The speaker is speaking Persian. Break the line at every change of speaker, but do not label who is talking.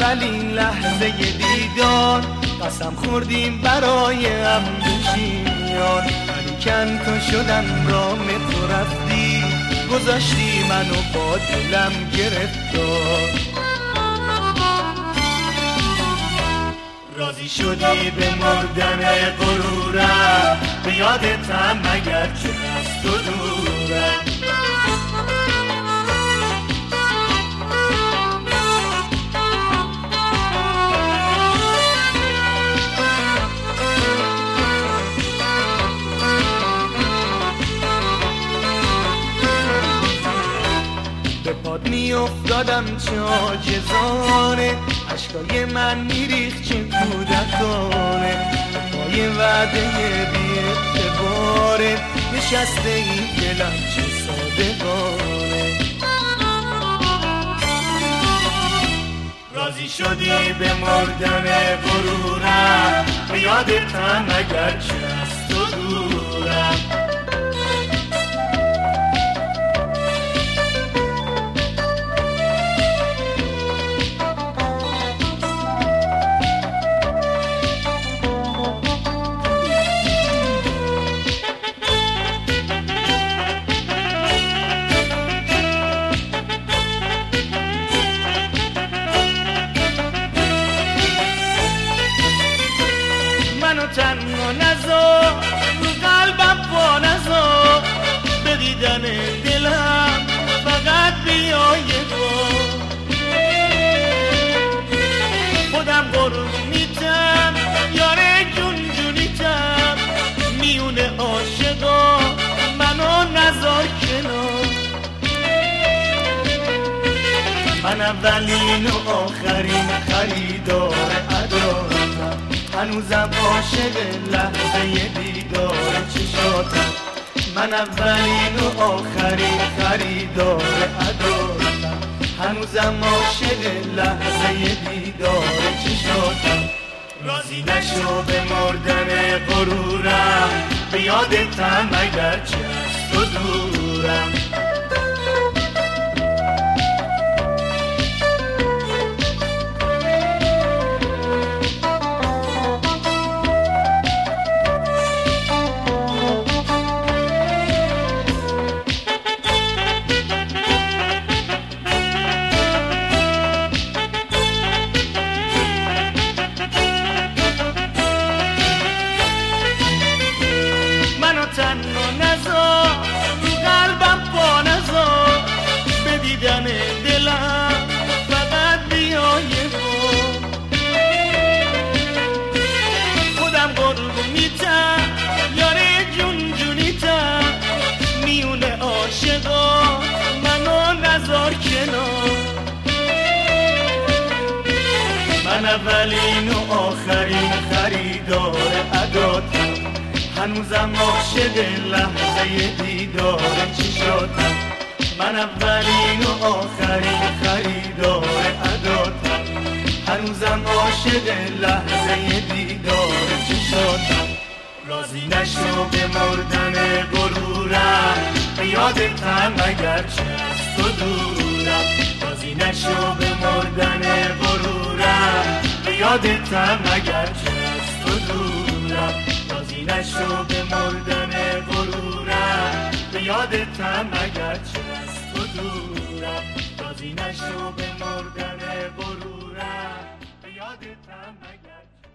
اولین لحظه دیدار قسم خوردیم برای هم بشیان، ولیکن تو شدم رام تو رفتی، گذاشتی منو با دلم گرفتار. راضی شدی به مردن غرورم، به یادتم مگر چه از تو دورم. به پاد می افتادم چه عاجزانه، اشکای من میریخت چه کودکانه، پای وعده بی اعتباره نشسته این دلم چه صادقانه. راضی شدی به مردن غرورم، به یادتم مگر چه از تو دورم. تنها نذار رو قلبم پا نذار، به دیدن دلم فقط بیا یه بار. خودم قربونیتم یاره جون جونیتم، میونه عاشقا منو نذار کنار. من اولین و آخرین خریدار عدالتم، هنوزم عاشق لحظه دیدار چشاتم. من اولین و آخرین خریدار عدالتم، هنوزم عاشق لحظه دیدار چشاتم. راضی نشو به مردن غرورم، به یادتم مگر چه از تو دورم. تنها نذار رو قلبم پا نذار، به دیدن دلم فقط بیا یه بار. خودم قربونیتم یاره جون جونیتم، میونه عاشقا منو نذار کنار. من اولین و آخرین خریدار عداتم، هنوزم عاشق لحظه دیدار چشاتم. من اولین و آخرین خریدار عداتم، هنوزم عاشق لحظه دیدار چشاتم. راضی نشو به مردن غرورم، به یادتم مگر چه از تو دورم. راضی نشو به مردن غرورم، به یادتم مگر چه از تو دورم. نشو به مردن غرورم، به یادتم مگر چه از تو دورم. راضی نشو به مردن غرورم، به یادتم مگر